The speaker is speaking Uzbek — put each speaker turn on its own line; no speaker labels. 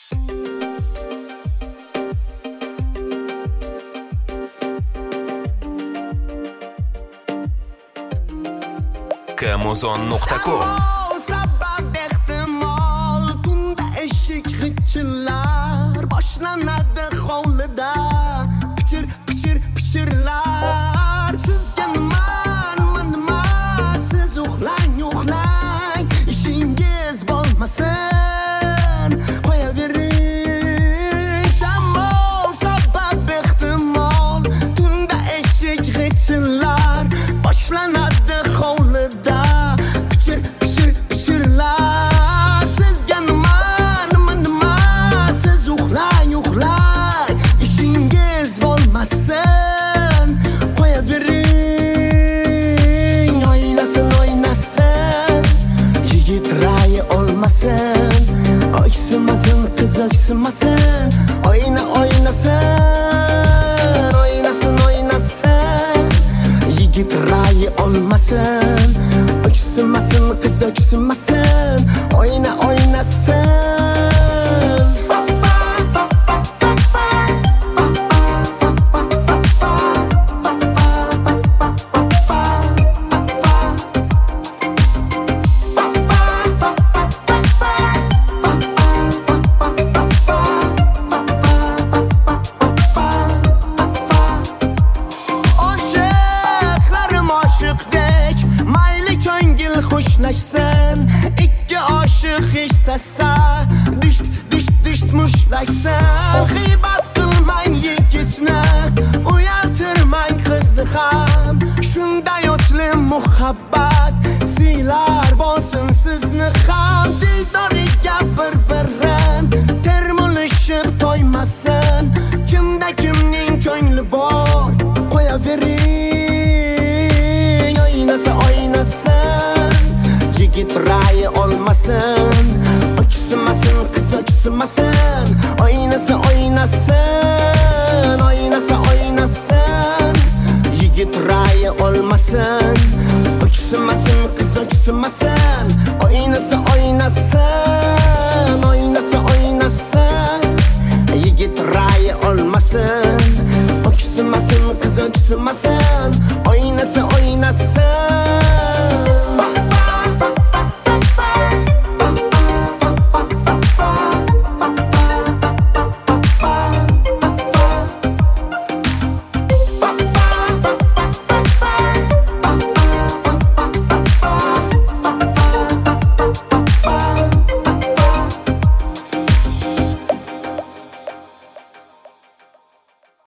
Kamuzon.com
Sabah ehtimal tunda eşik g'ijillar boshlanadi hovlida pichir pichir pichirlar sizga nima siz uxlang ishingiz bo'lmasin qo'yavering shamol sabah ehtimal tunda eşik g'ijillar boshlanadi hovlida pichir pichir pichirlar sizga nima siz uxlang ishingiz bo'lmasin qo'yavering o'ynasin yigit rayi olmasin o'ysimasin qiz o'ysimasin o'ynasin yigit rayi olmasin o'ysimasin qiz o'ysimasin o'ynasin mayli ko'ngil xushlashsin ikki oshiq ishtasa disht mushlashsin g'iybat qilmang yigitni uyaltirmang qizni ham shunday o'tli muhabbat siylar bo'lsin sizni ham dildoriga bir-birin termulishib to'ymasin kimda kimning ko'ngli bor qo'yavering o'ynasin yigit rayi olmasin o'chsimasin qiz o'chsimasin o'ynasin yigit rayi olmasin o'chsimasin qiz o'chsimasin